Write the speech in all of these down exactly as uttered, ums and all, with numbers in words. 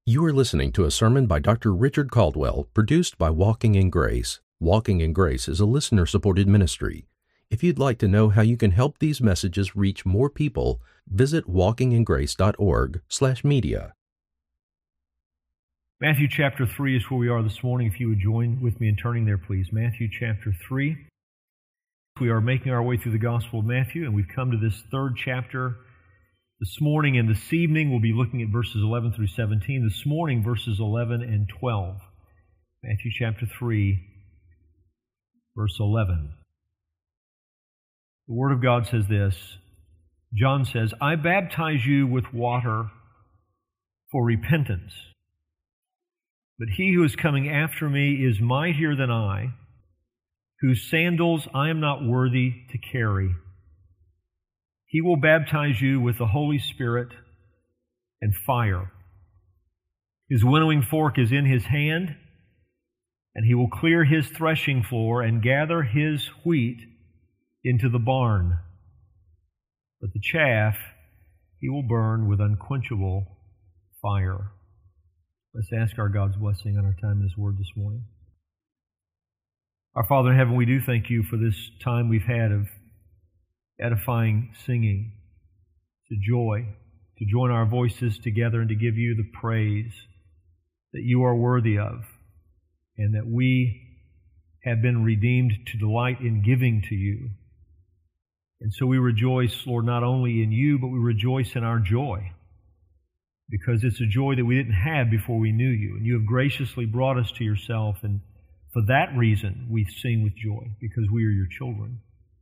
You are listening to a sermon by Doctor Richard Caldwell, produced by Walking in Grace. Walking in Grace is a listener-supported ministry. If you'd like to know how you can help these messages reach more people, visit walking in grace dot org slash media. Matthew chapter three is where we are this morning. If you would join with me in turning there, please. Matthew chapter three. We are making our way through the Gospel of Matthew, and we've come to this third chapter this morning, and this evening we'll be looking at verses eleven through seventeen. This morning, verses eleven and twelve. Matthew chapter three, verse eleven. The Word of God says this. John says, I baptize you with water for repentance, but he who is coming after me is mightier than I, whose sandals I am not worthy to carry. He will baptize you with the Holy Spirit and fire. His winnowing fork is in his hand, and he will clear his threshing floor and gather his wheat into the barn. But the chaff he will burn with unquenchable fire. Let's ask our God's blessing on our time in His Word this morning. Our Father in heaven, we do thank you for this time we've had of edifying singing. It's a joy to join our voices together and to give you the praise that you are worthy of, and that we have been redeemed to delight in giving to you. And so we rejoice, Lord, not only in you, but we rejoice in our joy, because it's a joy that we didn't have before we knew you, and you have graciously brought us to yourself, and for that reason we sing with joy, because we are your children.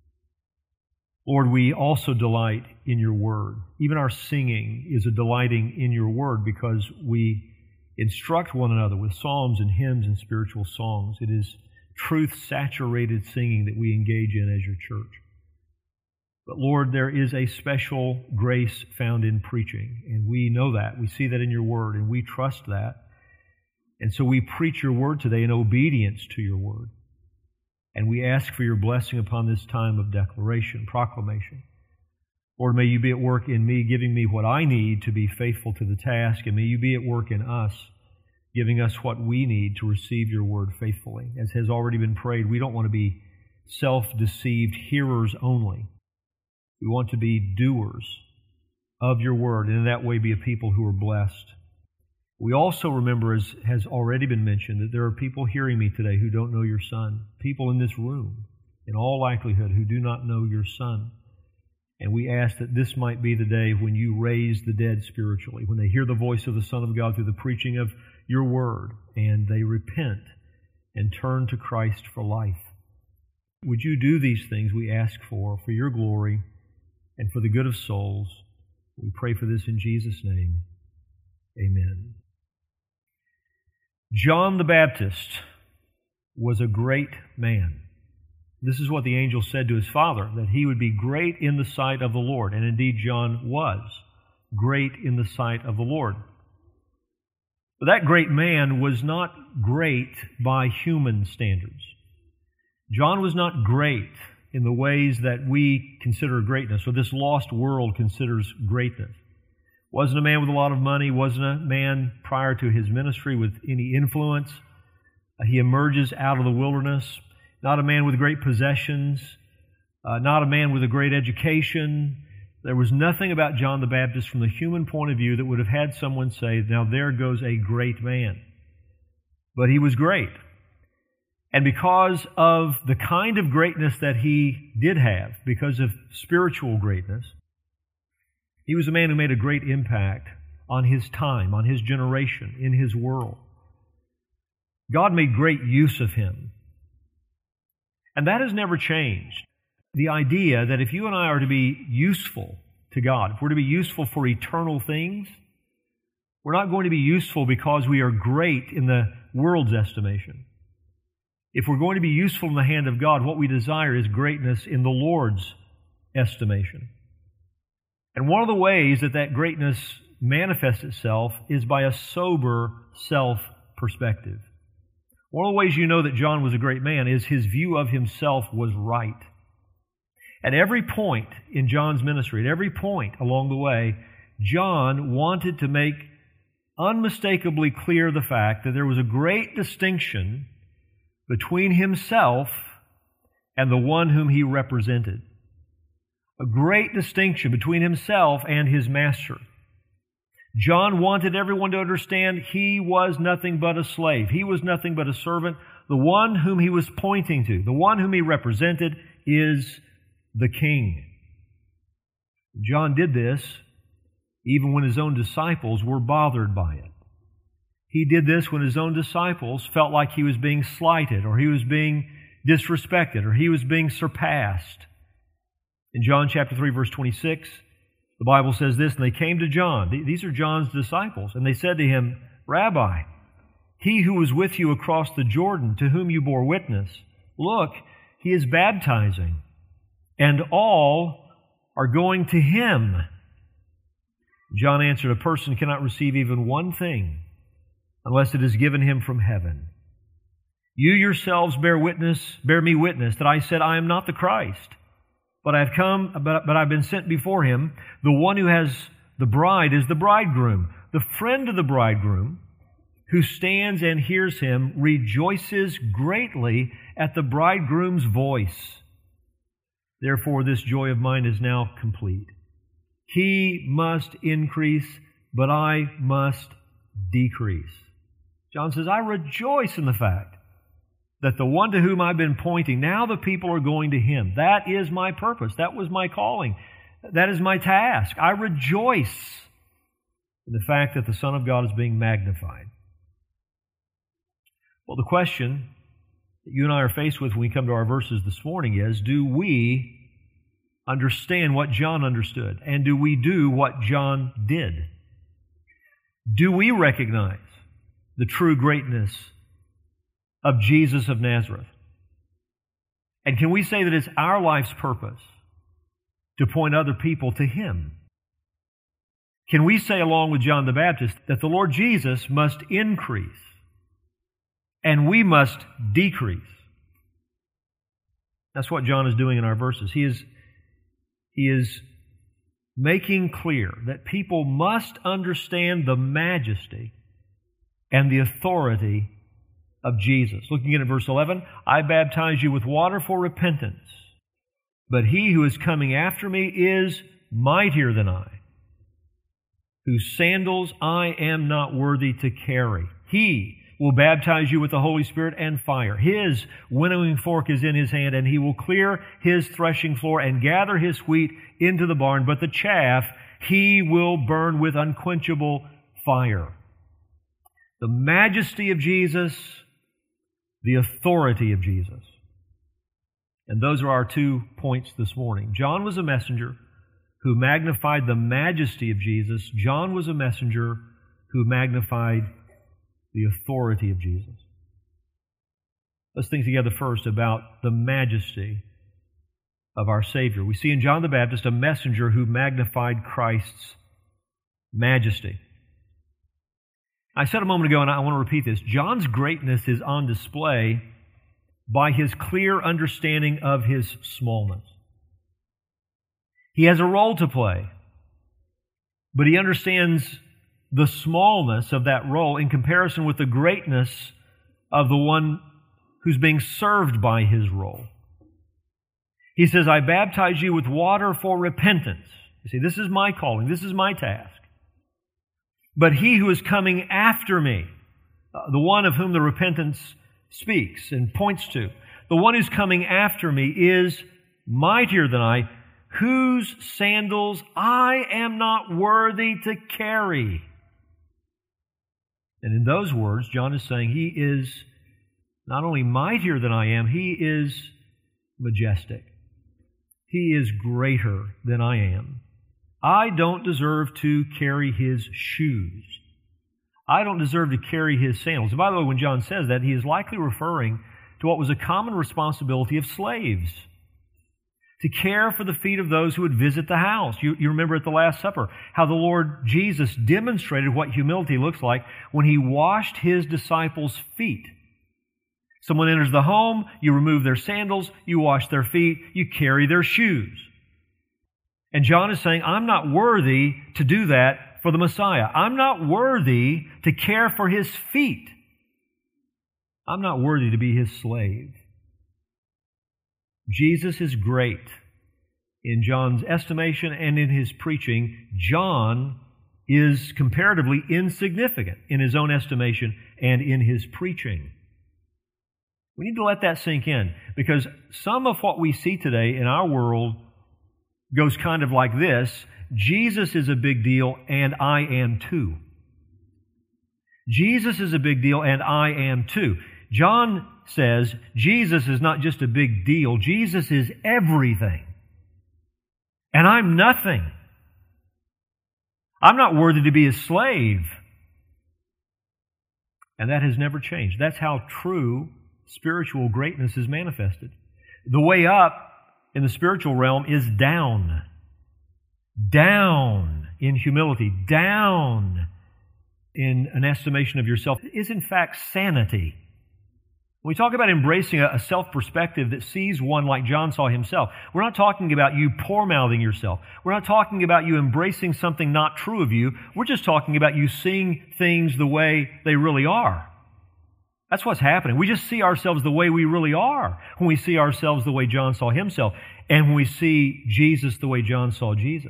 Lord, we also delight in your word. Even our singing is a delighting in your word, because we instruct one another with psalms and hymns and spiritual songs. It is truth-saturated singing that we engage in as your church. But Lord, there is a special grace found in preaching, and we know that. We see that in your word, and we trust that. And so we preach your word today in obedience to your word. And we ask for your blessing upon this time of declaration, proclamation. Lord, may you be at work in me, giving me what I need to be faithful to the task, and may you be at work in us, giving us what we need to receive your word faithfully. As has already been prayed, we don't want to be self-deceived hearers only. We want to be doers of your word, and in that way be a people who are blessed. We also remember, as has already been mentioned, that there are people hearing me today who don't know your Son. People in this room, in all likelihood, who do not know your Son. And we ask that this might be the day when you raise the dead spiritually, when they hear the voice of the Son of God through the preaching of your word, and they repent and turn to Christ for life. Would you do these things we ask for, for your glory and for the good of souls? We pray for this in Jesus' name. Amen. John the Baptist was a great man. This is what the angel said to his father, that he would be great in the sight of the Lord. And indeed, John was great in the sight of the Lord. But that great man was not great by human standards. John was not great in the ways that we consider greatness, or this lost world considers greatness. Wasn't a man with a lot of money, wasn't a man prior to his ministry with any influence. He emerges out of the wilderness, not a man with great possessions, uh, not a man with a great education. There was nothing about John the Baptist from the human point of view that would have had someone say, now there goes a great man. But he was great. And because of the kind of greatness that he did have, because of spiritual greatness, he was a man who made a great impact on his time, on his generation, in his world. God made great use of him. And that has never changed. The idea that if you and I are to be useful to God, if we're to be useful for eternal things, we're not going to be useful because we are great in the world's estimation. If we're going to be useful in the hand of God, what we desire is greatness in the Lord's estimation. And one of the ways that that greatness manifests itself is by a sober self-perspective. One of the ways you know that John was a great man is his view of himself was right. At every point in John's ministry, at every point along the way, John wanted to make unmistakably clear the fact that there was a great distinction between himself and the one whom he represented. A great distinction between himself and his master. John wanted everyone to understand he was nothing but a slave. He was nothing but a servant. The one whom he was pointing to, the one whom he represented, is the King. John did this even when his own disciples were bothered by it. He did this when his own disciples felt like he was being slighted, or he was being disrespected, or he was being surpassed. In John chapter three, verse twenty-six, the Bible says this, and they came to John. These are John's disciples, and they said to him, Rabbi, he who was with you across the Jordan, to whom you bore witness, look, he is baptizing, and all are going to him. John answered, a person cannot receive even one thing unless it is given him from heaven. You yourselves bear witness, bear me witness, that I said, I am not the Christ, but I have come, but, but I've been sent before him. The one who has the bride is the bridegroom. The friend of the bridegroom, who stands and hears him, rejoices greatly at the bridegroom's voice. Therefore, this joy of mine is now complete. He must increase, but I must decrease. John says, I rejoice in the fact that the one to whom I've been pointing, now the people are going to him. That is my purpose. That was my calling. That is my task. I rejoice in the fact that the Son of God is being magnified. Well, the question that you and I are faced with when we come to our verses this morning is, do we understand what John understood? And do we do what John did? Do we recognize the true greatness of Jesus of Nazareth? And can we say that it's our life's purpose to point other people to him? Can we say, along with John the Baptist, that the Lord Jesus must increase and we must decrease? That's what John is doing in our verses. He is, he is making clear that people must understand the majesty and the authority of Jesus. Looking at verse eleven, I baptize you with water for repentance, but he who is coming after me is mightier than I, whose sandals I am not worthy to carry. He will baptize you with the Holy Spirit and fire. His winnowing fork is in his hand, and he will clear his threshing floor and gather his wheat into the barn, but the chaff he will burn with unquenchable fire. The majesty of Jesus, the authority of Jesus. And those are our two points this morning. John was a messenger who magnified the majesty of Jesus. John was a messenger who magnified the authority of Jesus. Let's think together first about the majesty of our Savior. We see in John the Baptist a messenger who magnified Christ's majesty. I said a moment ago, and I want to repeat this, John's greatness is on display by his clear understanding of his smallness. He has a role to play, but he understands the smallness of that role in comparison with the greatness of the one who's being served by his role. He says, I baptize you with water for repentance. You see, this is my calling. This is my task. But he who is coming after me, uh, the one of whom the repentance speaks and points to, the one who's coming after me is mightier than I, whose sandals I am not worthy to carry. And in those words, John is saying he is not only mightier than I am, he is majestic. He is greater than I am. I don't deserve to carry his shoes. I don't deserve to carry his sandals. And by the way, when John says that, he is likely referring to what was a common responsibility of slaves, to care for the feet of those who would visit the house. You, you remember at the Last Supper how the Lord Jesus demonstrated what humility looks like when he washed his disciples' feet. Someone enters the home, you remove their sandals, you wash their feet, you carry their shoes. And John is saying, I'm not worthy to do that for the Messiah. I'm not worthy to care for His feet. I'm not worthy to be His slave. Jesus is great. In John's estimation and in his preaching, John is comparatively insignificant in his own estimation and in his preaching. We need to let that sink in, because some of what we see today in our world goes kind of like this: Jesus is a big deal, and I am too. Jesus is a big deal, and I am too. John says Jesus is not just a big deal, Jesus is everything. And I'm nothing. I'm not worthy to be a slave. And that has never changed. That's how true spiritual greatness is manifested. The way up in the spiritual realm is down. Down in humility. Down in an estimation of yourself is in fact sanity. When we talk about embracing a self-perspective that sees one like John saw himself, we're not talking about you poor-mouthing yourself. We're not talking about you embracing something not true of you. We're just talking about you seeing things the way they really are. That's what's happening. We just see ourselves the way we really are when we see ourselves the way John saw himself, and when we see Jesus the way John saw Jesus.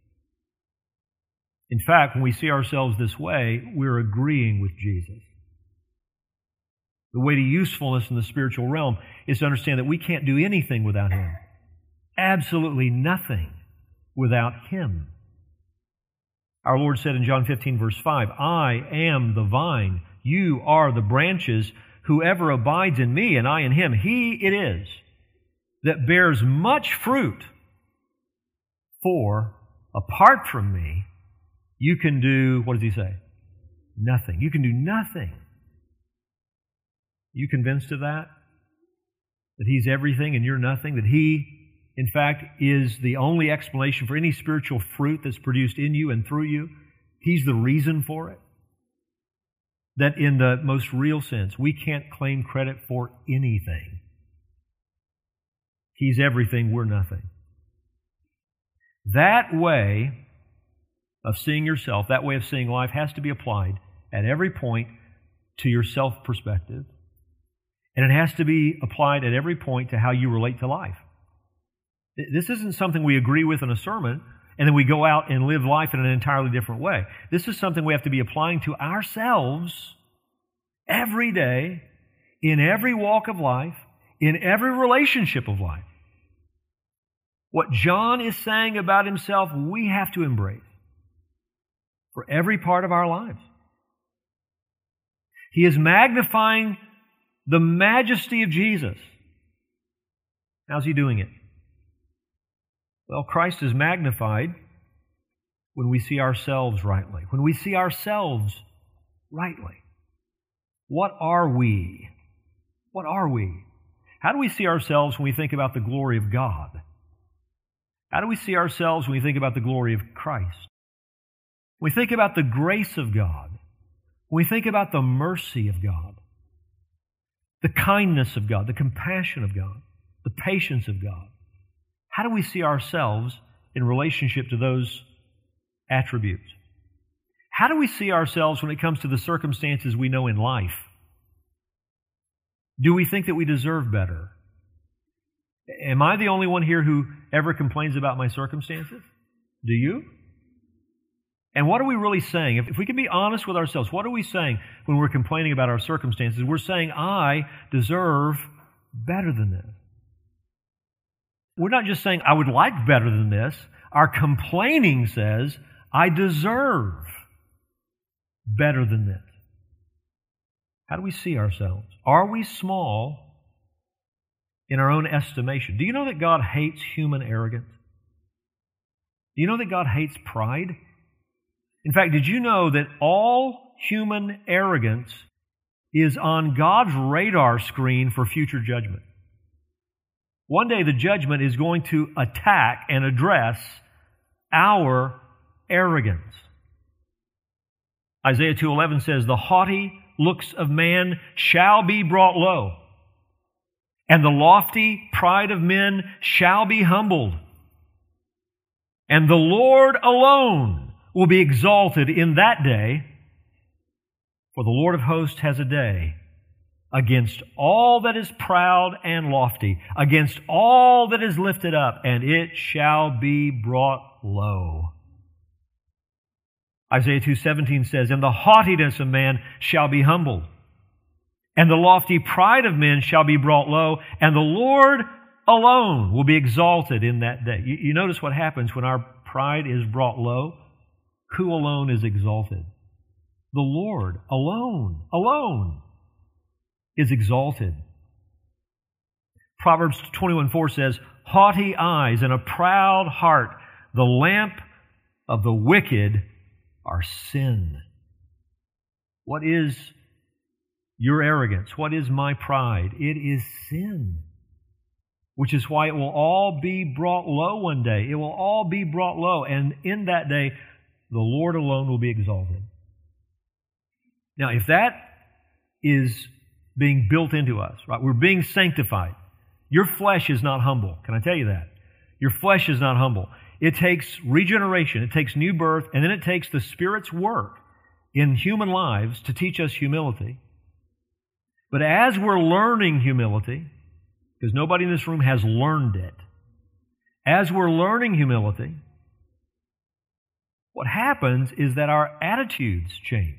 In fact, when we see ourselves this way, we're agreeing with Jesus. The way to usefulness in the spiritual realm is to understand that we can't do anything without Him. Absolutely nothing without Him. Our Lord said in John fifteen, verse five, I am the vine, you are the branches. Whoever abides in me and I in him, he it is that bears much fruit. For apart from me, you can do, what does He say? Nothing. You can do nothing. You convinced of that? That He's everything and you're nothing? That He, in fact, is the only explanation for any spiritual fruit that's produced in you and through you? He's the reason for it? That in the most real sense, we can't claim credit for anything. He's everything, we're nothing. That way of seeing yourself, that way of seeing life, has to be applied at every point to your self-perspective. And it has to be applied at every point to how you relate to life. This isn't something we agree with in a sermon and then we go out and live life in an entirely different way. This is something we have to be applying to ourselves every day, in every walk of life, in every relationship of life. What John is saying about himself, we have to embrace for every part of our lives. He is magnifying the majesty of Jesus. How's he doing it? Well, Christ is magnified when we see ourselves rightly. When we see ourselves rightly. What are we? What are we? How do we see ourselves when we think about the glory of God? How do we see ourselves when we think about the glory of Christ? When we think about the grace of God. When we think about the mercy of God. The kindness of God, the compassion of God, the patience of God. How do we see ourselves in relationship to those attributes? How do we see ourselves when it comes to the circumstances we know in life? Do we think that we deserve better? Am I the only one here who ever complains about my circumstances? Do you? And what are we really saying? If, if we can be honest with ourselves, what are we saying when we're complaining about our circumstances? We're saying, I deserve better than this. We're not just saying, I would like better than this. Our complaining says, I deserve better than this. How do we see ourselves? Are we small in our own estimation? Do you know that God hates human arrogance? Do you know that God hates pride? In fact, did you know that all human arrogance is on God's radar screen for future judgment? One day the judgment is going to attack and address our arrogance. Isaiah two eleven says, the haughty looks of man shall be brought low, and the lofty pride of men shall be humbled. And the Lord alone will be exalted in that day, for the Lord of hosts has a day against all that is proud and lofty, against all that is lifted up, and it shall be brought low. Isaiah two seventeen says, and the haughtiness of man shall be humbled, and the lofty pride of men shall be brought low, and the Lord alone will be exalted in that day. You, you notice what happens when our pride is brought low? Who alone is exalted? The Lord alone, alone is exalted. Proverbs twenty-one four says, haughty eyes and a proud heart, the lamp of the wicked are sin. What is your arrogance? What is my pride? It is sin, which is why it will all be brought low one day. It will all be brought low, and in that day, the Lord alone will be exalted. Now, if that is being built into us, right? We're being sanctified. Your flesh is not humble. Can I tell you that? Your flesh is not humble. It takes regeneration. It takes new birth, and then it takes the Spirit's work in human lives to teach us humility. But as we're learning humility, because nobody in this room has learned it, as we're learning humility, what happens is that our attitudes change.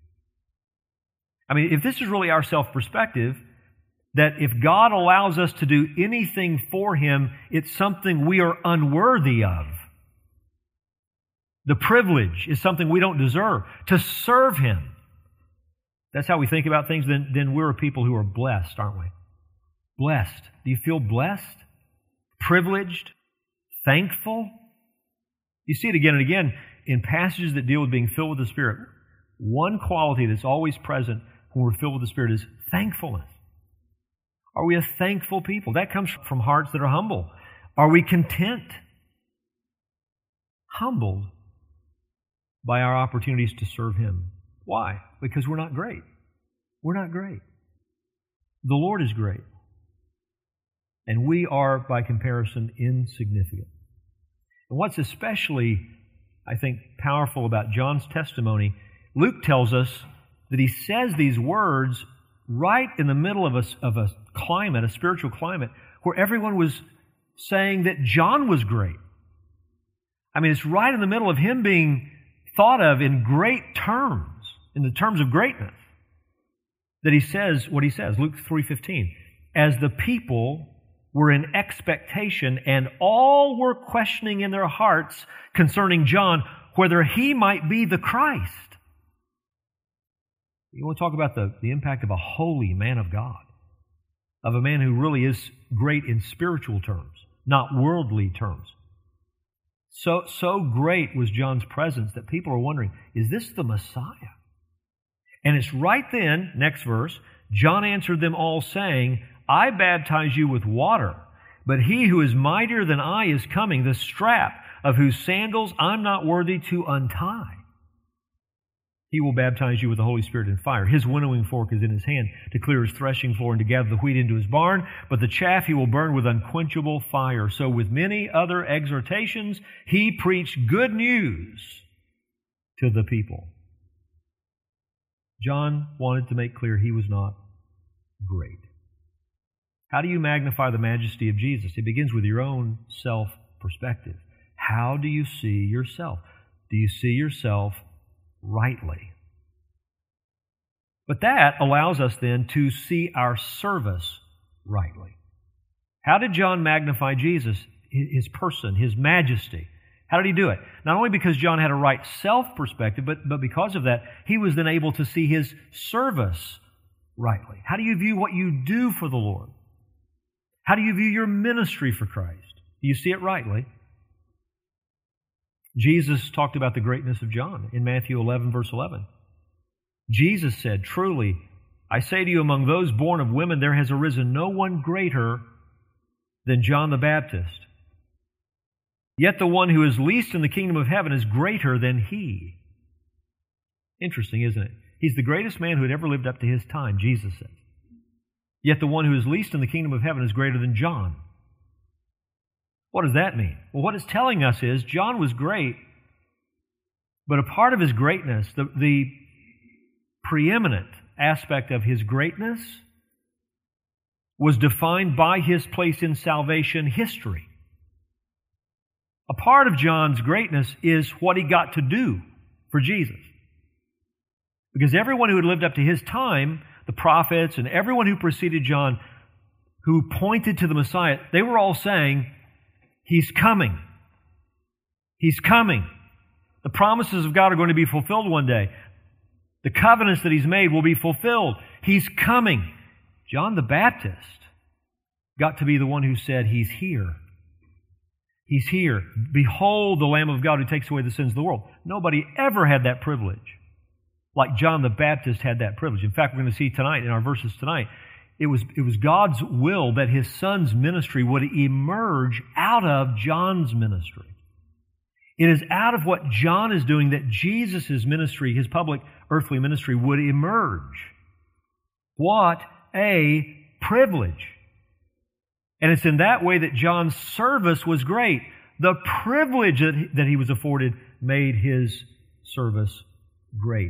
I mean, if this is really our self-perspective, that if God allows us to do anything for Him, it's something we are unworthy of. The privilege is something we don't deserve. To serve Him. That's how we think about things, then, then we're a people who are blessed, aren't we? Blessed. Do you feel blessed? Privileged? Thankful? You see it again and again in passages that deal with being filled with the Spirit. One quality that's always present when we're filled with the Spirit is thankfulness. Are we a thankful people? That comes from hearts that are humble. Are we content? Humbled by our opportunities to serve Him. Why? Because we're not great. We're not great. The Lord is great. And we are, by comparison, insignificant. And what's especially, I think, powerful about John's testimony, Luke tells us that he says these words right in the middle of a, of a climate, a spiritual climate, where everyone was saying that John was great. I mean, it's right in the middle of him being thought of in great terms, in the terms of greatness, that he says what he says, Luke three fifteen. As the people were in expectation and all were questioning in their hearts concerning John whether he might be the Christ. You want to talk about the, the impact of a holy man of God, of a man who really is great in spiritual terms, not worldly terms. So, so great was John's presence that people are wondering, is this the Messiah? And it's right then, next verse, John answered them all saying, I baptize you with water, but he who is mightier than I is coming, the strap of whose sandals I'm not worthy to untie. He will baptize you with the Holy Spirit and fire. His winnowing fork is in his hand to clear his threshing floor and to gather the wheat into his barn, but the chaff he will burn with unquenchable fire. So with many other exhortations, he preached good news to the people. John wanted to make clear he was not great. How do you magnify the majesty of Jesus? It begins with your own self-perspective. How do you see yourself? Do you see yourself rightly? But that allows us then to see our service rightly. How did John magnify Jesus, his person, his majesty? How did he do it? Not only because John had a right self-perspective, but, but because of that, he was then able to see his service rightly. How do you view what you do for the Lord? How do you view your ministry for Christ? Do you see it rightly? Jesus talked about the greatness of John in Matthew eleven, verse eleven. Jesus said, truly, I say to you, among those born of women, there has arisen no one greater than John the Baptist. Yet the one who is least in the kingdom of heaven is greater than he. Interesting, isn't it? He's the greatest man who had ever lived up to his time, Jesus says. Yet the one who is least in the kingdom of heaven is greater than John. What does that mean? Well, what it's telling us is John was great But a part of his greatness, the, the preeminent aspect of his greatness, was defined by his place in salvation history. A part of John's greatness is what he got to do for Jesus. Because everyone who had lived up to his time, the prophets and everyone who preceded John, who pointed to the Messiah, they were all saying, He's coming. He's coming. The promises of God are going to be fulfilled one day. The covenants that He's made will be fulfilled. He's coming. John the Baptist got to be the one who said, He's here. He's here. Behold the Lamb of God who takes away the sins of the world. Nobody ever had that privilege like John the Baptist had that privilege. In fact, we're going to see tonight, in our verses tonight, it was, it was God's will that His Son's ministry would emerge out of John's ministry. It is out of what John is doing that Jesus' ministry, His public earthly ministry, would emerge. What a privilege. And it's in that way that John's service was great. The privilege that he, that he was afforded made his service great.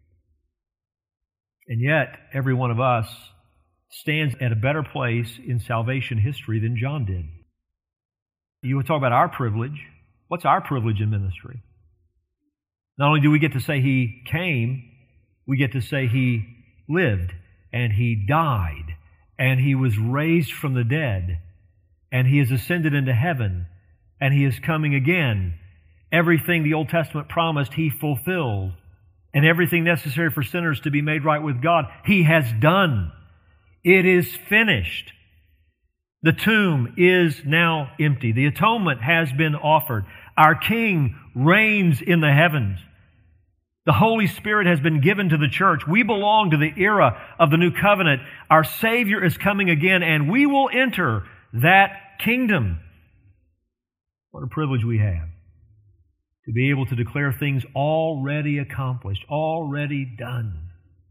And yet, every one of us stands at a better place in salvation history than John did. You would talk about our privilege. What's our privilege in ministry? Not only do we get to say He came, we get to say He lived, and He died, and He was raised from the dead, and He has ascended into heaven, and He is coming again. Everything the Old Testament promised, He fulfilled. And everything necessary for sinners to be made right with God, He has done. It is finished. The tomb is now empty. The atonement has been offered. Our King reigns in the heavens. The Holy Spirit has been given to the church. We belong to the era of the new covenant. Our Savior is coming again, and we will enter that kingdom. What a privilege we have to be able to declare things already accomplished, already done.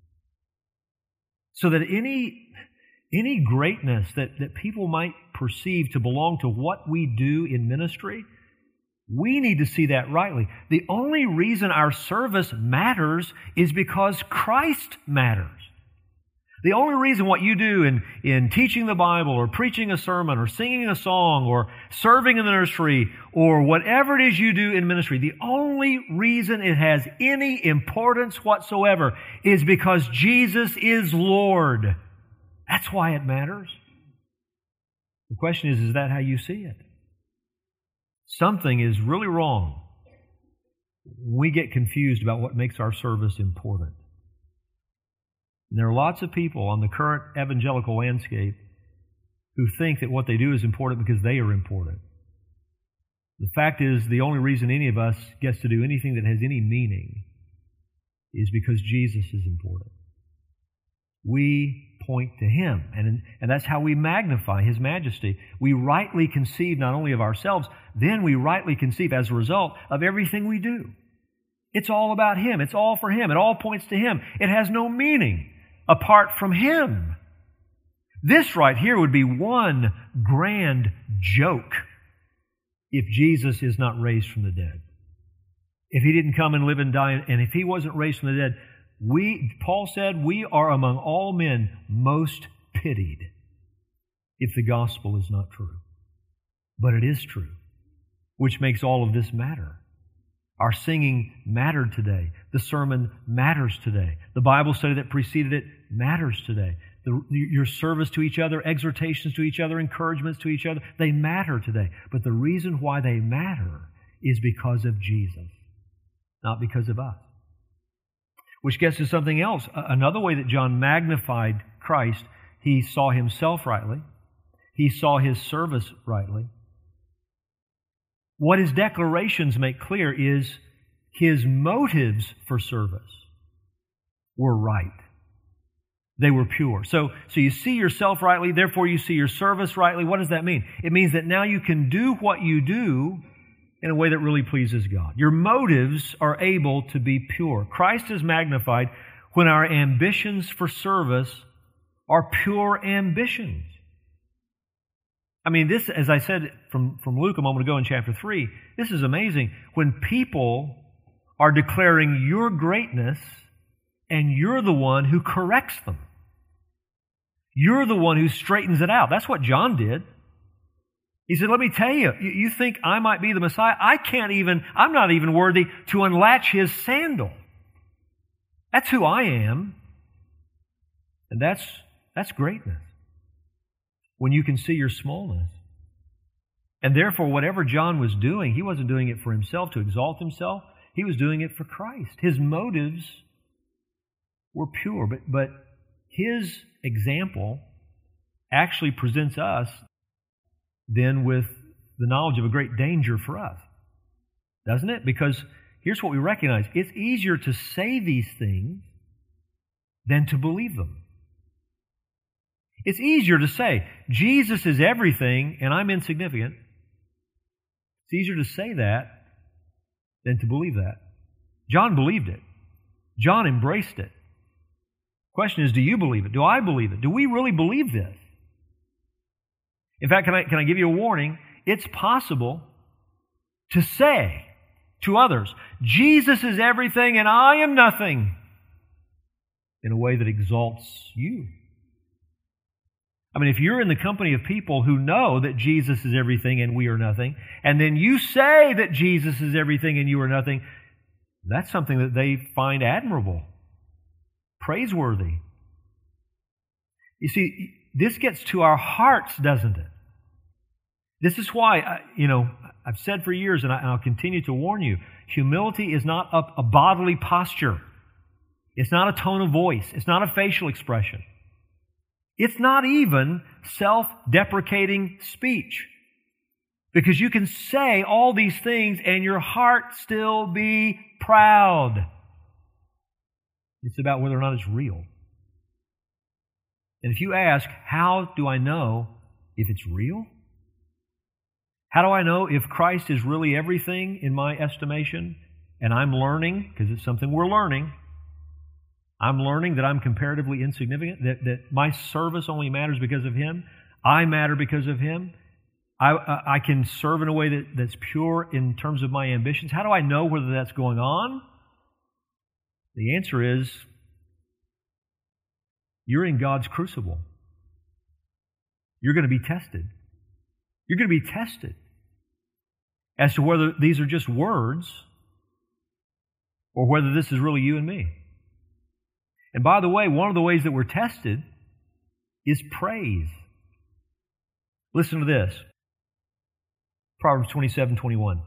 So that any, any greatness that, that people might perceive to belong to what we do in ministry, we need to see that rightly. The only reason our service matters is because Christ matters. The only reason what you do in, in teaching the Bible or preaching a sermon or singing a song or serving in the nursery or whatever it is you do in ministry, the only reason it has any importance whatsoever is because Jesus is Lord. That's why it matters. The question is, is that how you see it? Something is really wrong when we get confused about what makes our service important. And there are lots of people on the current evangelical landscape who think that what they do is important because they are important. The fact is, the only reason any of us gets to do anything that has any meaning is because Jesus is important. We point to Him, and, and that's how we magnify His majesty. We rightly conceive not only of ourselves, then we rightly conceive as a result of everything we do. It's all about Him. It's all for Him. It all points to Him. It has no meaning apart from Him. This right here would be one grand joke if Jesus is not raised from the dead. If He didn't come and live and die, and if He wasn't raised from the dead, we, Paul said, we are among all men most pitied if the gospel is not true. But it is true, which makes all of this matter. Our singing mattered today. The sermon matters today. The Bible study that preceded it matters today. The, your service to each other, exhortations to each other, encouragements to each other, they matter today. But the reason why they matter is because of Jesus, not because of us. Which gets to something else. Another way that John magnified Christ, he saw himself rightly. He saw his service rightly. What his declarations make clear is his motives for service were right. They were pure. So, so you see yourself rightly, therefore you see your service rightly. What does that mean? It means that now you can do what you do in a way that really pleases God. Your motives are able to be pure. Christ is magnified when our ambitions for service are pure ambitions. I mean, this, as I said from, from Luke a moment ago in chapter three, this is amazing. When people are declaring your greatness, and you're the one who corrects them. You're the one who straightens it out. That's what John did. He said, let me tell you, you think I might be the Messiah? I can't even, I'm not even worthy to unlatch his sandal. That's who I am. And that's, that's greatness. When you can see your smallness. And therefore, whatever John was doing, he wasn't doing it for himself to exalt himself. He was doing it for Christ. His motives were pure, but, but his example actually presents us then with the knowledge of a great danger for us, doesn't it? Because here's what we recognize. It's easier to say these things than to believe them. It's easier to say, Jesus is everything and I'm insignificant. It's easier to say that than to believe that. John believed it. John embraced it. Question is, do you believe it? Do I believe it? Do we really believe this? In fact, can I, can I give you a warning? It's possible to say to others, Jesus is everything and I am nothing, in a way that exalts you. I mean, if you're in the company of people who know that Jesus is everything and we are nothing, and then you say that Jesus is everything and you are nothing, that's something that they find admirable, praiseworthy. You see, this gets to our hearts, doesn't it? This is why, you know, I've said for years, and I'll continue to warn you, humility is not a, a bodily posture. It's not a tone of voice. It's not a facial expression. It's not even self-deprecating speech. Because you can say all these things and your heart still be proud. It's about whether or not it's real. And if you ask, how do I know if it's real? How do I know if Christ is really everything in my estimation and I'm learning, because it's something we're learning, I'm learning that I'm comparatively insignificant, that, that my service only matters because of Him, I matter because of Him, I, I can serve in a way that, that's pure in terms of my ambitions. How do I know whether that's going on? The answer is, you're in God's crucible. You're going to be tested. You're going to be tested as to whether these are just words or whether this is really you and me. And by the way, one of the ways that we're tested is praise. Listen to this. Proverbs twenty-seven twenty-one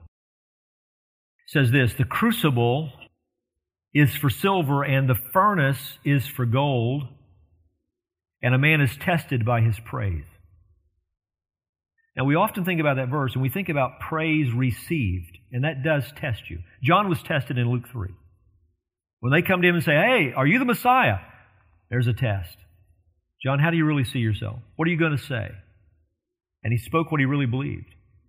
says this, the crucible is for silver and the furnace is for gold, and a man is tested by his praise. Now, we often think about that verse and we think about praise received, and that does test you. John was tested in Luke three. When they come to him and say, hey, are you the Messiah? There's a test. John, how do you really see yourself? What are you going to say? And he spoke what he really believed.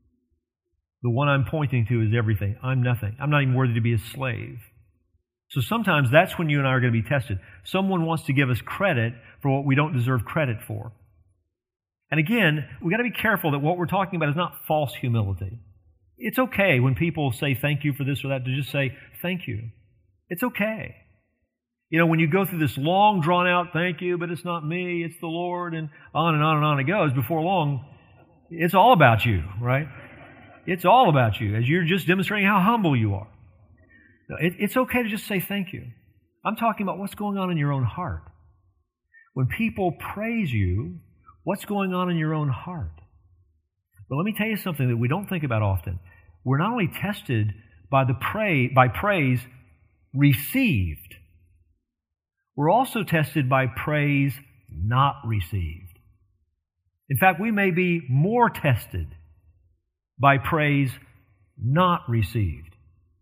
The one I'm pointing to is everything. I'm nothing. I'm not even worthy to be a slave. So sometimes that's when you and I are going to be tested. Someone wants to give us credit for what we don't deserve credit for. And again, we've got to be careful that what we're talking about is not false humility. It's okay when people say thank you for this or that to just say thank you. It's okay. You know, when you go through this long, drawn-out thank you, but it's not me, it's the Lord, and on and on and on it goes, before long, it's all about you, right? It's all about you, as you're just demonstrating how humble you are. It, it's okay to just say thank you. I'm talking about what's going on in your own heart. When people praise you, what's going on in your own heart? But let me tell you something that we don't think about often. We're not only tested by the pray, by praise received, we're also tested by praise not received. In fact, we may be more tested by praise not received.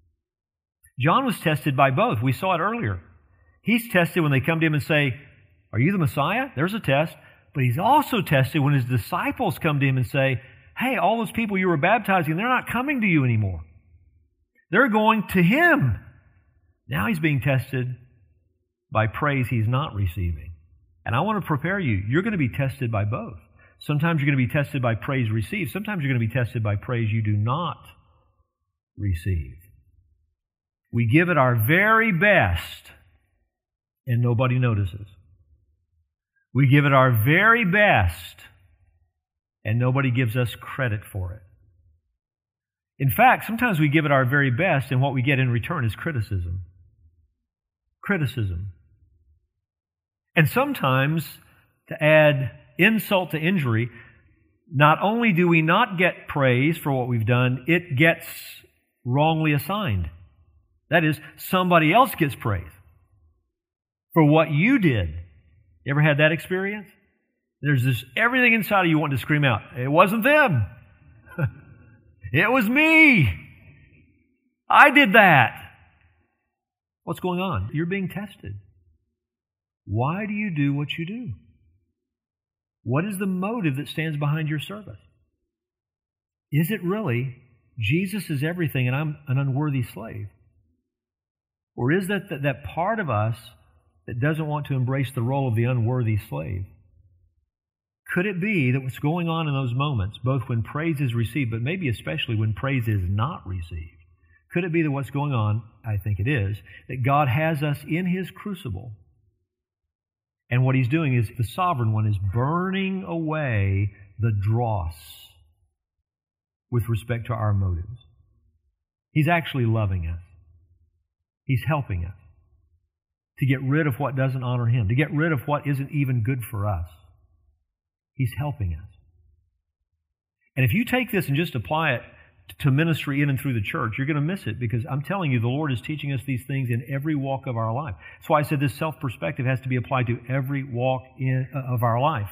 John was tested by both. We saw it earlier. He's tested when they come to him and say, are you the Messiah? There's a test. But he's also tested when his disciples come to him and say, hey, all those people you were baptizing, they're not coming to you anymore. They're going to him. Now he's being tested by praise he's not receiving. And I want to prepare you. You're going to be tested by both. Sometimes you're going to be tested by praise received. Sometimes you're going to be tested by praise you do not receive. We give it our very best, and nobody notices. We give it our very best, and nobody gives us credit for it. In fact, sometimes we give it our very best, and what we get in return is criticism. Criticism. And sometimes, to add insult to injury, not only do we not get praise for what we've done, it gets wrongly assigned. That is, somebody else gets praise for what you did. You ever had that experience? There's this everything inside of you wanting to scream out, it wasn't them. It was me. I did that. What's going on? You're being tested. Why do you do what you do? What is the motive that stands behind your service? Is it really, Jesus is everything and I'm an unworthy slave? Or is that that, that part of us that doesn't want to embrace the role of the unworthy slave? Could it be that what's going on in those moments, both when praise is received, but maybe especially when praise is not received, could it be that what's going on, I think it is, that God has us in His crucible, and what He's doing is, the Sovereign One is burning away the dross with respect to our motives. He's actually loving us. He's helping us to get rid of what doesn't honor Him, to get rid of what isn't even good for us. He's helping us. And if you take this and just apply it to ministry in and through the church, you're going to miss it, because I'm telling you, the Lord is teaching us these things in every walk of our life. That's why I said this self-perspective has to be applied to every walk in, uh, of our life.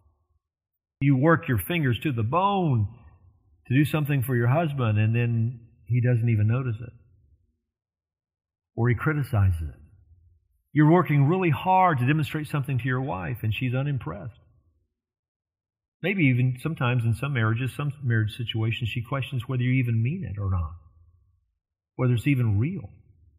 You work your fingers to the bone to do something for your husband, and then he doesn't even notice it. Or he criticizes it. You're working really hard to demonstrate something to your wife, and she's unimpressed. Maybe even sometimes in some marriages, some marriage situations, she questions whether you even mean it or not, whether it's even real.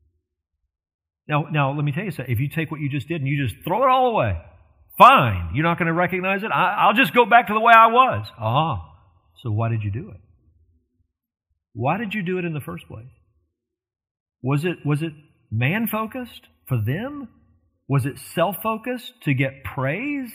Now, now let me tell you something. If you take what you just did and you just throw it all away, fine. You're not going to recognize it. I, I'll just go back to the way I was. Ah, so why did you do it? Why did you do it in the first place? Was it, was it man-focused for them? Was it self-focused to get praise?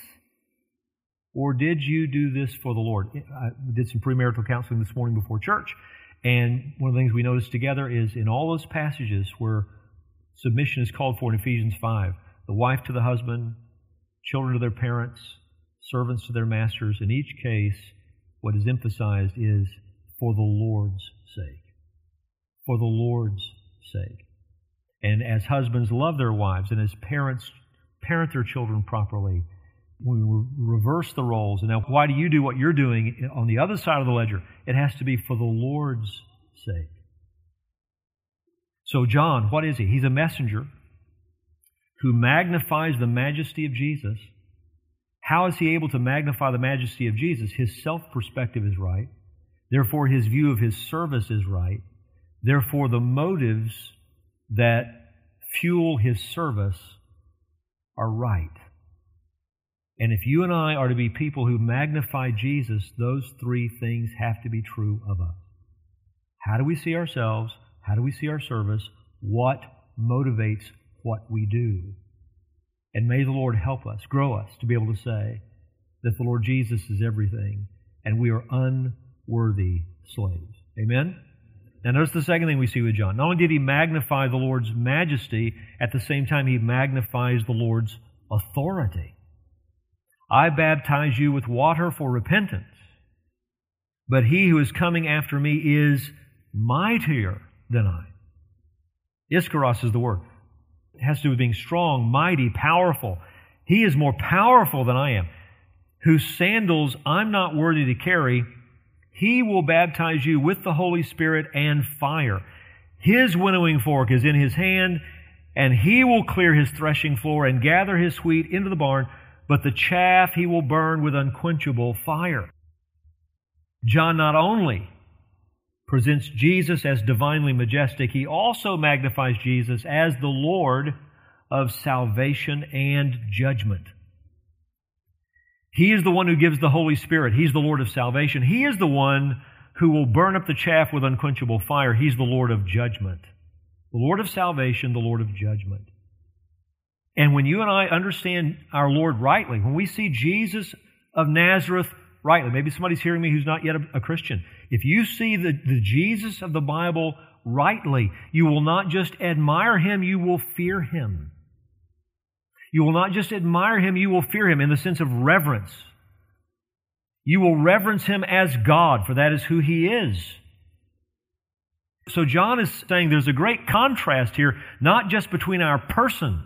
Or did you do this for the Lord? I did some premarital counseling this morning before church, and one of the things we noticed together is in all those passages where submission is called for in Ephesians five, the wife to the husband, children to their parents, servants to their masters, in each case, what is emphasized is for the Lord's sake. For the Lord's sake. And as husbands love their wives, and as parents parent their children properly, we reverse the roles. And now, why do you do what you're doing on the other side of the ledger? It has to be for the Lord's sake. So John, what is he? He's a messenger who magnifies the majesty of Jesus. How is he able to magnify the majesty of Jesus? His self-perspective is right. Therefore, his view of his service is right. Therefore, the motives that fuel his service are right. And if you and I are to be people who magnify Jesus, those three things have to be true of us. How do we see ourselves? How do we see our service? What motivates what we do? And may the Lord help us, grow us to be able to say that the Lord Jesus is everything and we are unworthy slaves. Amen? Now notice the second thing we see with John. Not only did he magnify the Lord's majesty, at the same time he magnifies the Lord's authority. I baptize you with water for repentance, but he who is coming after me is mightier than I. Iskaros is the word. It has to do with being strong, mighty, powerful. He is more powerful than I am, whose sandals I'm not worthy to carry. He will baptize you with the Holy Spirit and fire. His winnowing fork is in his hand, and he will clear his threshing floor and gather his wheat into the barn, but the chaff he will burn with unquenchable fire. John not only presents Jesus as divinely majestic, he also magnifies Jesus as the Lord of salvation and judgment. He is the one who gives the Holy Spirit. He's the Lord of salvation. He is the one who will burn up the chaff with unquenchable fire. He's the Lord of judgment. The Lord of salvation, the Lord of judgment. And when you and I understand our Lord rightly, when we see Jesus of Nazareth rightly, maybe somebody's hearing me who's not yet a, a Christian. If you see the, the Jesus of the Bible rightly, you will not just admire Him, you will fear Him. You will not just admire Him, you will fear Him in the sense of reverence. You will reverence Him as God, for that is who He is. So John is saying there's a great contrast here, not just between our persons,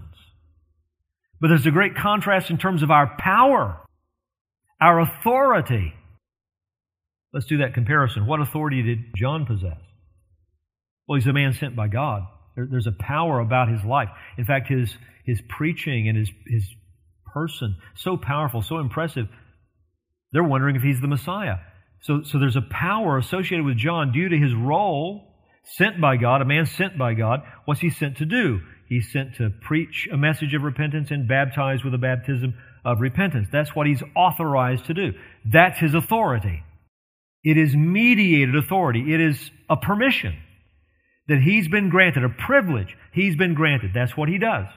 but there's a great contrast in terms of our power, our authority. Let's do that comparison. What authority did John possess? Well, he's a man sent by God. There, there's a power about his life. In fact, his, his preaching and his, his person, so powerful, so impressive, they're wondering if he's the Messiah. So, so there's a power associated with John due to his role, sent by God, a man sent by God. What's he sent to do? He's sent to preach a message of repentance and baptize with a baptism of repentance. That's what he's authorized to do. That's his authority. It is mediated authority. It is a permission that he's been granted, a privilege he's been granted. That's what he does.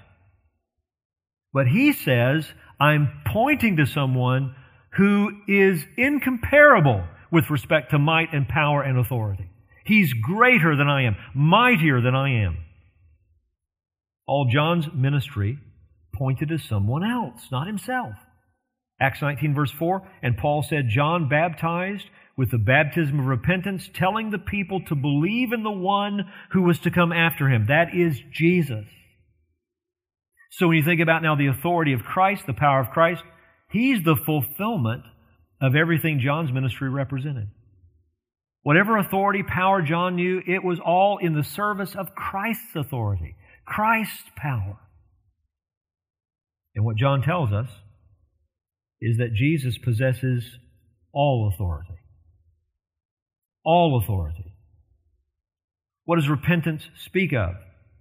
But he says, I'm pointing to someone who is incomparable with respect to might and power and authority. He's greater than I am, mightier than I am. All John's ministry pointed to someone else, not himself. Acts nineteen, verse four, and Paul said, John baptized with the baptism of repentance, telling the people to believe in the one who was to come after him. That is Jesus. So when you think about now the authority of Christ, the power of Christ, He's the fulfillment of everything John's ministry represented. Whatever authority, power John knew, it was all in the service of Christ's authority, Christ's power. And what John tells us is that Jesus possesses all authority. All authority. What does repentance speak of?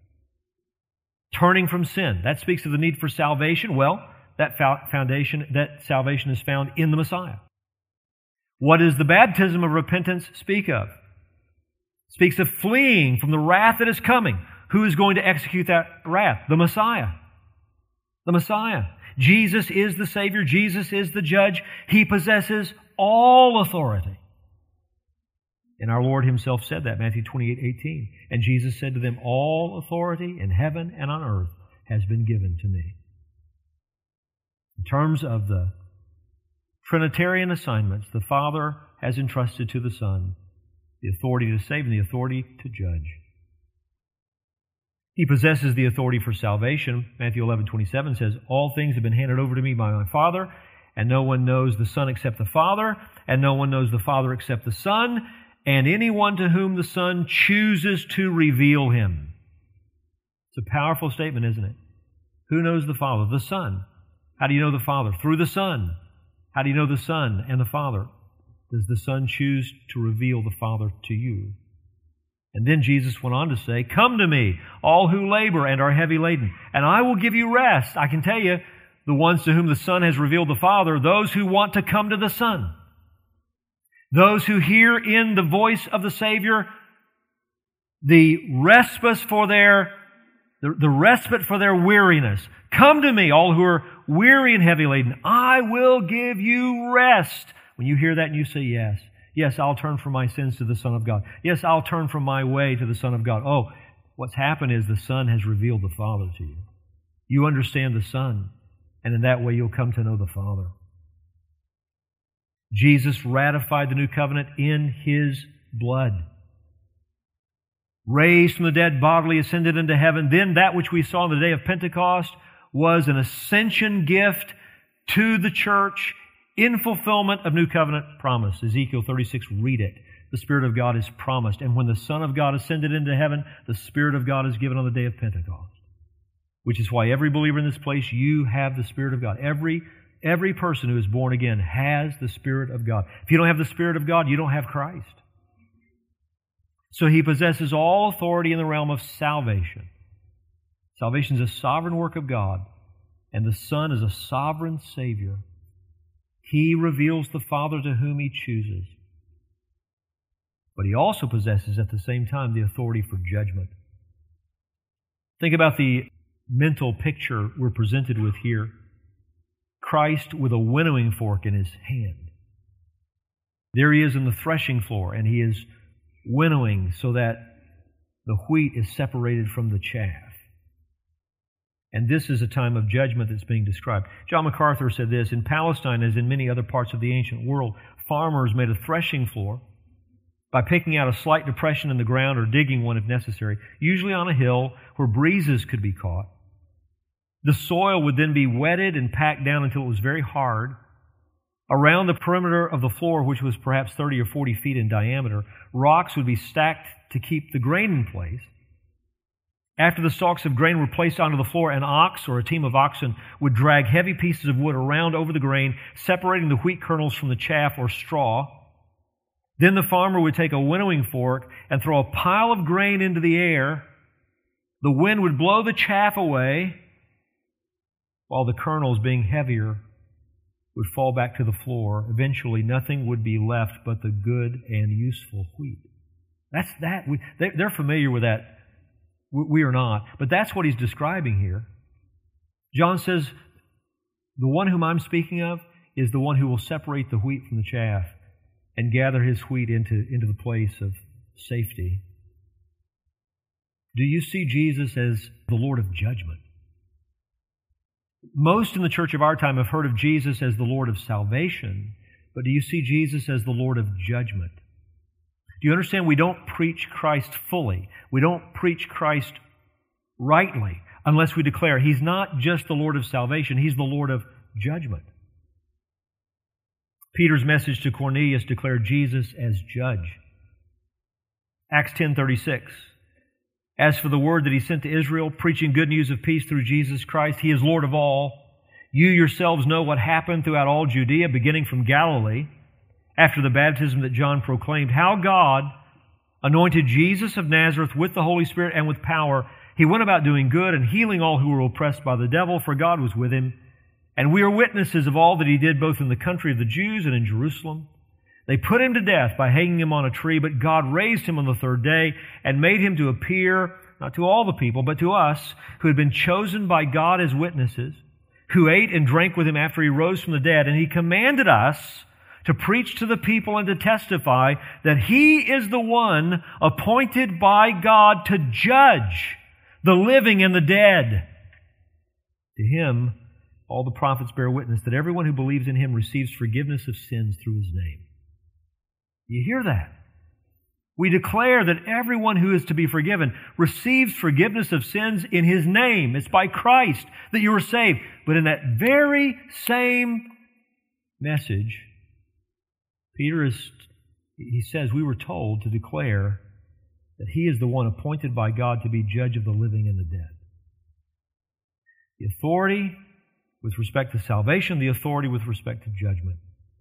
Turning from sin. That speaks of the need for salvation. Well, that foundation, that salvation is found in the Messiah. What does the baptism of repentance speak of? It speaks of fleeing from the wrath that is coming. Who is going to execute that wrath? The Messiah. The Messiah. Jesus is the Savior. Jesus is the judge. He possesses all authority. And our Lord Himself said that, Matthew twenty-eight, eighteen. And Jesus said to them, all authority in heaven and on earth has been given to me. In terms of the Trinitarian assignments, the Father has entrusted to the Son the authority to save and the authority to judge. He possesses the authority for salvation. Matthew eleven, twenty-seven says, all things have been handed over to me by my Father, and no one knows the Son except the Father, and no one knows the Father except the Son, and anyone to whom the Son chooses to reveal Him. It's a powerful statement, isn't it? Who knows the Father? The Son. How do you know the Father? Through the Son. How do you know the Son and the Father? Does the Son choose to reveal the Father to you? And then Jesus went on to say, come to me, all who labor and are heavy laden, and I will give you rest. I can tell you, the ones to whom the Son has revealed the Father, those who want to come to the Son. Those who hear in the voice of the Savior the respite for their the, the respite for their weariness. Come to me, all who are weary and heavy laden. I will give you rest. When you hear that and you say yes, yes, I'll turn from my sins to the Son of God. Yes, I'll turn from my way to the Son of God. Oh, what's happened is the Son has revealed the Father to you. You understand the Son, and in that way you'll come to know the Father. Jesus ratified the new covenant in His blood. Raised from the dead bodily, ascended into heaven. Then that which we saw on the day of Pentecost was an ascension gift to the church in fulfillment of new covenant promise. Ezekiel thirty-six, read it. The Spirit of God is promised. And when the Son of God ascended into heaven, the Spirit of God is given on the day of Pentecost. Which is why every believer in this place, you have the Spirit of God. Every Every person who is born again has the Spirit of God. If you don't have the Spirit of God, you don't have Christ. So He possesses all authority in the realm of salvation. Salvation is a sovereign work of God, and the Son is a sovereign Savior. He reveals the Father to whom He chooses. But He also possesses at the same time the authority for judgment. Think about the mental picture we're presented with here. Christ with a winnowing fork in his hand. There he is in the threshing floor, and he is winnowing so that the wheat is separated from the chaff. And this is a time of judgment that's being described. John MacArthur said this, in Palestine, as in many other parts of the ancient world, farmers made a threshing floor by picking out a slight depression in the ground or digging one if necessary, usually on a hill where breezes could be caught. The soil would then be wetted and packed down until it was very hard. Around the perimeter of the floor, which was perhaps thirty or forty feet in diameter, rocks would be stacked to keep the grain in place. After the stalks of grain were placed onto the floor, an ox or a team of oxen would drag heavy pieces of wood around over the grain, separating the wheat kernels from the chaff or straw. Then the farmer would take a winnowing fork and throw a pile of grain into the air. The wind would blow the chaff away, while the kernels, being heavier, would fall back to the floor. Eventually, nothing would be left but the good and useful wheat. That's that. We, they, they're familiar with that. We are not. But that's what he's describing here. John says, the one whom I'm speaking of is the one who will separate the wheat from the chaff and gather his wheat into, into the place of safety. Do you see Jesus as the Lord of judgment? Most in the church of our time have heard of Jesus as the Lord of salvation, but do you see Jesus as the Lord of judgment? Do you understand we don't preach Christ fully? We don't preach Christ rightly unless we declare He's not just the Lord of salvation, He's the Lord of judgment. Peter's message to Cornelius declared Jesus as judge. Acts ten thirty-six. As for the word that He sent to Israel, preaching good news of peace through Jesus Christ, He is Lord of all. You yourselves know what happened throughout all Judea, beginning from Galilee, after the baptism that John proclaimed, how God anointed Jesus of Nazareth with the Holy Spirit and with power. He went about doing good and healing all who were oppressed by the devil, for God was with Him. And we are witnesses of all that He did both in the country of the Jews and in Jerusalem. They put Him to death by hanging Him on a tree, but God raised Him on the third day and made Him to appear, not to all the people, but to us, who had been chosen by God as witnesses, who ate and drank with Him after He rose from the dead. And He commanded us to preach to the people and to testify that He is the one appointed by God to judge the living and the dead. To Him, all the prophets bear witness that everyone who believes in Him receives forgiveness of sins through His name. You hear that? We declare that everyone who is to be forgiven receives forgiveness of sins in His name. It's by Christ that you are saved. But in that very same message, Peter is, he says, we were told to declare that He is the one appointed by God to be judge of the living and the dead. The authority with respect to salvation, the authority with respect to judgment.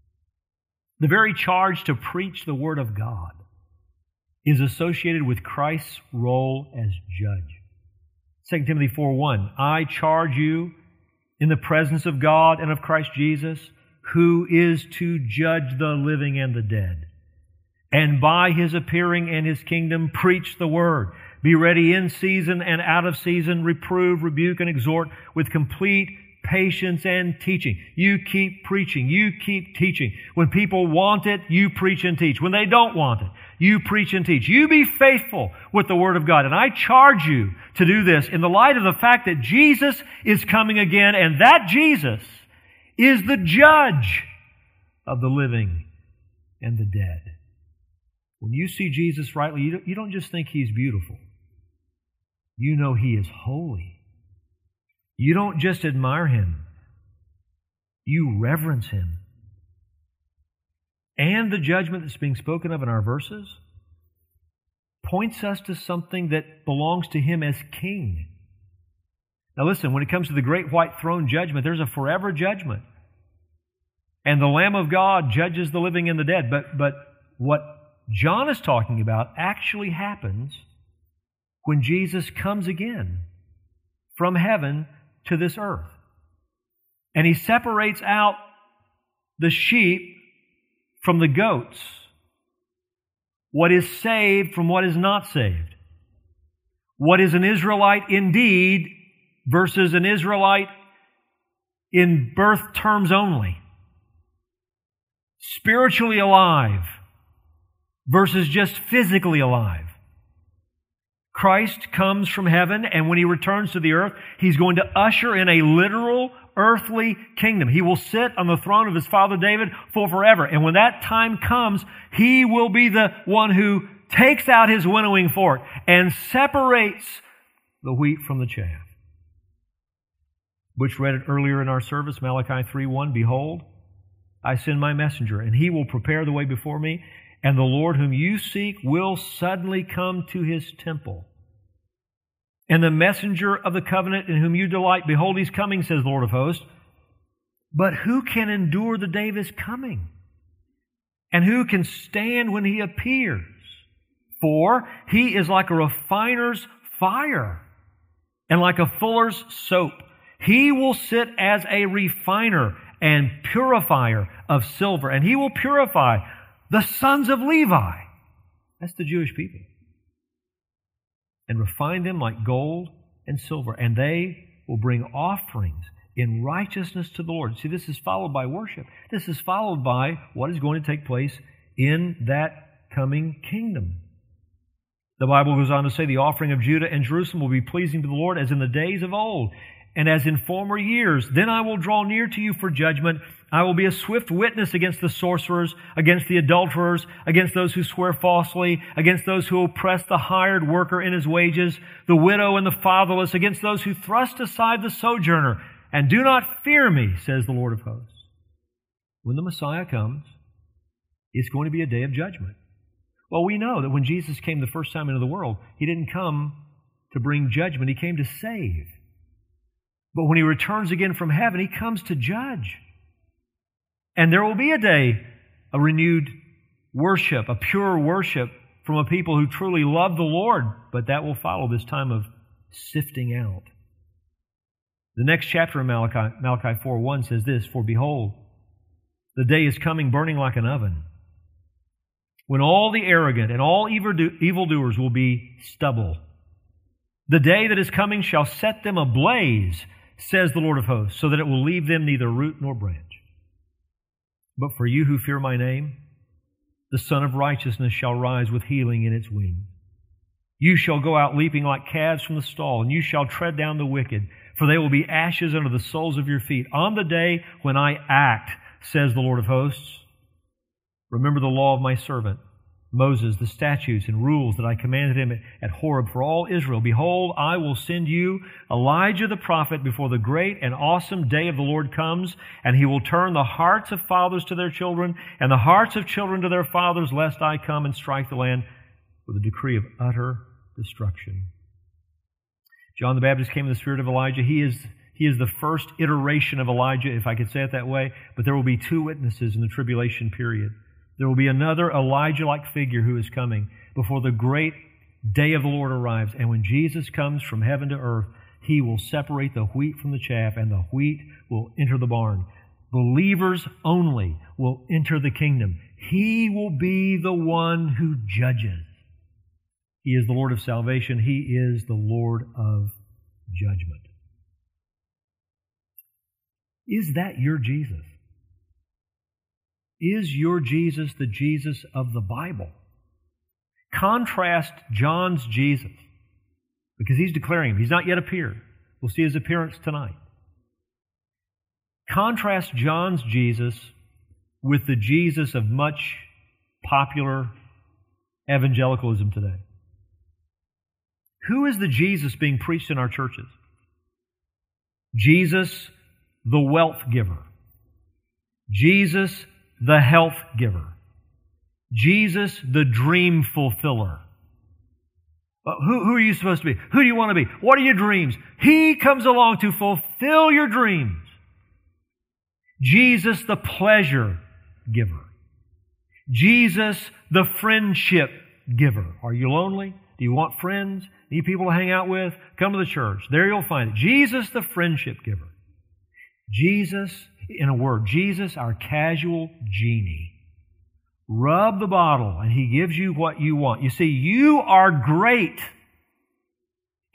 The very charge to preach the Word of God is associated with Christ's role as judge. Second Timothy four one, I charge you in the presence of God and of Christ Jesus, who is to judge the living and the dead. And by His appearing and His kingdom, preach the Word. Be ready in season and out of season, reprove, rebuke, and exhort with complete patience and teaching. You keep preaching. You keep teaching. When people want it, you preach and teach. When they don't want it, you preach and teach. You be faithful with the Word of God. And I charge you to do this in the light of the fact that Jesus is coming again, and that Jesus is the judge of the living and the dead. When you see Jesus rightly, you don't, you don't just think He's beautiful. You know He is holy. You don't just admire Him. You reverence Him. And the judgment that's being spoken of in our verses points us to something that belongs to Him as King. Now listen, when it comes to the great white throne judgment, there's a forever judgment. And the Lamb of God judges the living and the dead. But, but what John is talking about actually happens when Jesus comes again from heaven to this earth. And He separates out the sheep from the goats, what is saved from what is not saved. what is an Israelite indeed versus an Israelite in birth terms only. Spiritually alive versus just physically alive. Christ comes from heaven, and when He returns to the earth, He's going to usher in a literal earthly kingdom. He will sit on the throne of His father David for forever. And when that time comes, He will be the one who takes out His winnowing fork and separates the wheat from the chaff. Butch read it earlier in our service, Malachi three one, Behold, I send my messenger, and he will prepare the way before me, and the Lord whom you seek will suddenly come to His temple. And the messenger of the covenant in whom you delight, behold, He's coming, says the Lord of hosts. But who can endure the day of His coming? And who can stand when He appears? For He is like a refiner's fire and like a fuller's soap. He will sit as a refiner and purifier of silver, and He will purify the sons of Levi. That's the Jewish people. And refine them like gold and silver, and they will bring offerings in righteousness to the Lord. See, this is followed by worship. This is followed by what is going to take place in that coming kingdom. The Bible goes on to say, the offering of Judah and Jerusalem will be pleasing to the Lord as in the days of old, and as in former years. Then I will draw near to you for judgment. I will be a swift witness against the sorcerers, against the adulterers, against those who swear falsely, against those who oppress the hired worker in his wages, the widow and the fatherless, against those who thrust aside the sojourner. And do not fear me, says the Lord of hosts. When the Messiah comes, it's going to be a day of judgment. Well, we know that when Jesus came the first time into the world, He didn't come to bring judgment. He came to save. But when He returns again from heaven, He comes to judge. And there will be a day, a renewed worship, a pure worship from a people who truly love the Lord. But that will follow this time of sifting out. The next chapter of Malachi, Malachi four one says this, For behold, the day is coming burning like an oven, when all the arrogant and all evildoers will be stubble. The day that is coming shall set them ablaze, says the Lord of hosts, so that it will leave them neither root nor branch. But for you who fear my name, the Son of Righteousness shall rise with healing in its wings. You shall go out leaping like calves from the stall, and you shall tread down the wicked, for they will be ashes under the soles of your feet. On the day when I act, says the Lord of hosts, remember the law of my servant Moses, the statutes and rules that I commanded him at, at Horeb for all Israel. Behold, I will send you Elijah the prophet before the great and awesome day of the Lord comes, and he will turn the hearts of fathers to their children and the hearts of children to their fathers, lest I come and strike the land with a decree of utter destruction. John the Baptist came in the spirit of Elijah. He is He is the first iteration of Elijah, if I could say it that way, but there will be two witnesses in the tribulation period. There will be another Elijah-like figure who is coming before the great day of the Lord arrives. And when Jesus comes from heaven to earth, He will separate the wheat from the chaff, and the wheat will enter the barn. Believers only will enter the kingdom. He will be the one who judges. He is the Lord of salvation. He is the Lord of judgment. Is that your Jesus? Is your Jesus the Jesus of the Bible? Contrast John's Jesus, because he's declaring Him. He's not yet appeared. We'll see His appearance tonight. Contrast John's Jesus with the Jesus of much popular evangelicalism today. Who is the Jesus being preached in our churches? Jesus, the wealth giver. Jesus, the health giver. Jesus, the dream fulfiller. Uh, who, who are you supposed to be? Who do you want to be? What are your dreams? He comes along to fulfill your dreams. Jesus, the pleasure giver. Jesus, the friendship giver. Are you lonely? Do you want friends? Need people to hang out with? Come to the church. There you'll find it. Jesus, the friendship giver. Jesus, in a word, Jesus, our casual genie. Rub the bottle and He gives you what you want. You see, you are great.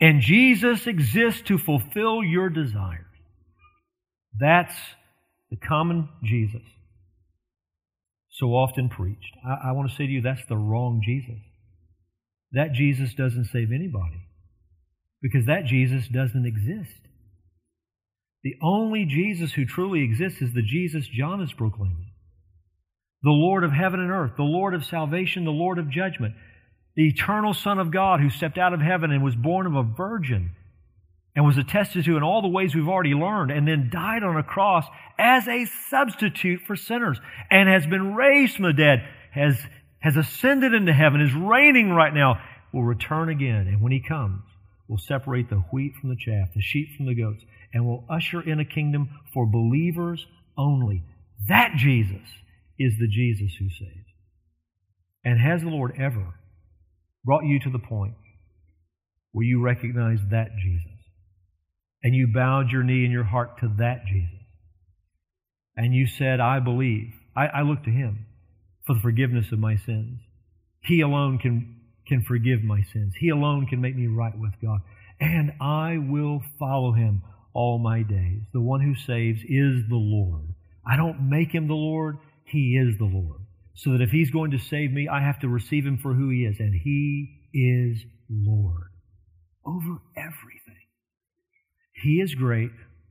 And Jesus exists to fulfill your desires. That's the common Jesus so often preached. I, I want to say to you, that's the wrong Jesus. That Jesus doesn't save anybody because that Jesus doesn't exist. The only Jesus who truly exists is the Jesus John is proclaiming. The Lord of heaven and earth, the Lord of salvation, the Lord of judgment, the eternal Son of God who stepped out of heaven and was born of a virgin and was attested to in all the ways we've already learned, and then died on a cross as a substitute for sinners, and has been raised from the dead, has, has ascended into heaven, is reigning right now, will return again. And when He comes, will separate the wheat from the chaff, the sheep from the goats, and will usher in a kingdom for believers only. That Jesus is the Jesus who saves. And has the Lord ever brought you to the point where you recognize that Jesus? And you bowed your knee in your heart to that Jesus. And you said, I believe. I, I look to Him for the forgiveness of my sins. He alone can, can forgive my sins. He alone can make me right with God. And I will follow Him all my days. The one who saves is the Lord. I don't make Him the Lord. He is the Lord. So that if He's going to save me, I have to receive Him for who He is. And He is Lord over everything. He is great.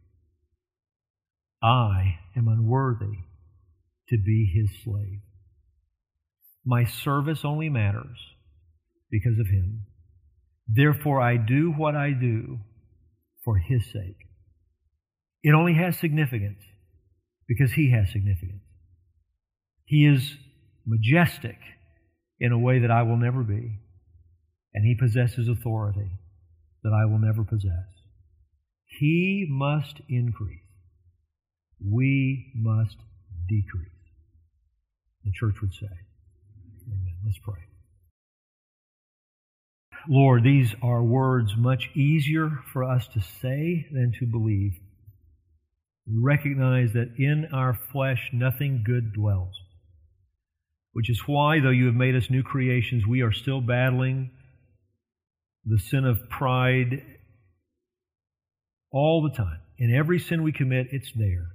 I am unworthy to be His slave. My service only matters because of Him. Therefore, I do what I do for His sake. It only has significance because He has significance. He is majestic in a way that I will never be, and He possesses authority that I will never possess. He must increase. We must decrease. The church would say. Amen. Let's pray. Lord, these are words much easier for us to say than to believe. We recognize that in our flesh nothing good dwells, which is why, though you have made us new creations, we are still battling the sin of pride all the time. In every sin we commit, it's there.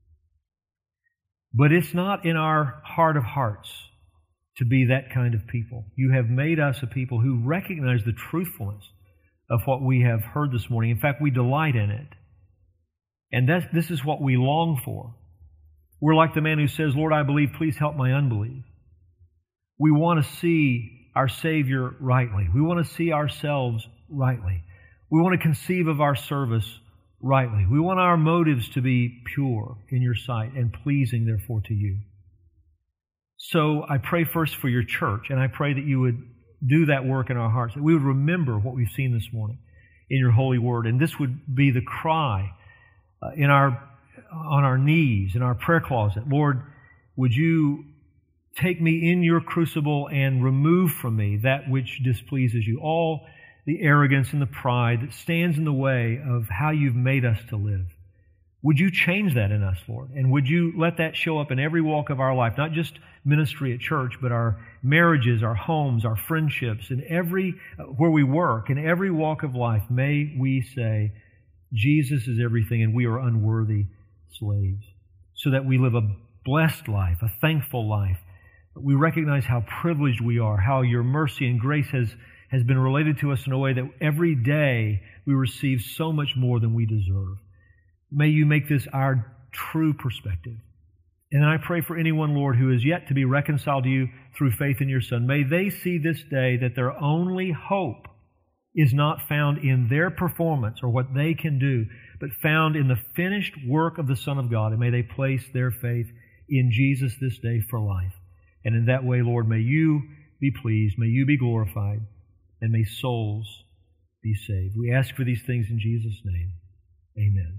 But it's not in our heart of hearts to be that kind of people. You have made us a people who recognize the truthfulness of what we have heard this morning. In fact, we delight in it. And that, this is what we long for. We're like the man who says, Lord, I believe, please help my unbelief. We want to see our Savior rightly. We want to see ourselves rightly. We want to conceive of our service rightly. We want our motives to be pure in your sight and pleasing, therefore, to you. So I pray first for your church, and I pray that you would do that work in our hearts, that we would remember what we've seen this morning in your holy word. And this would be the cry uh, in our on our knees, in our prayer closet. Lord, would you take me in your crucible and remove from me that which displeases you, all the arrogance and the pride that stands in the way of how you've made us to live. Would you change that in us, Lord? And would you let that show up in every walk of our life, not just ministry at church, but our marriages, our homes, our friendships, and every where we work, in every walk of life, may we say, Jesus is everything and we are unworthy slaves, so that we live a blessed life, a thankful life. We recognize how privileged we are, how your mercy and grace has has been related to us in a way that every day we receive so much more than we deserve. May you make this our true perspective. And I pray for anyone, Lord, who is yet to be reconciled to you through faith in your Son. May they see this day that their only hope is not found in their performance or what they can do, but found in the finished work of the Son of God. And may they place their faith in Jesus this day for life. And in that way, Lord, may you be pleased, may you be glorified, and may souls be saved. We ask for these things in Jesus' name. Amen.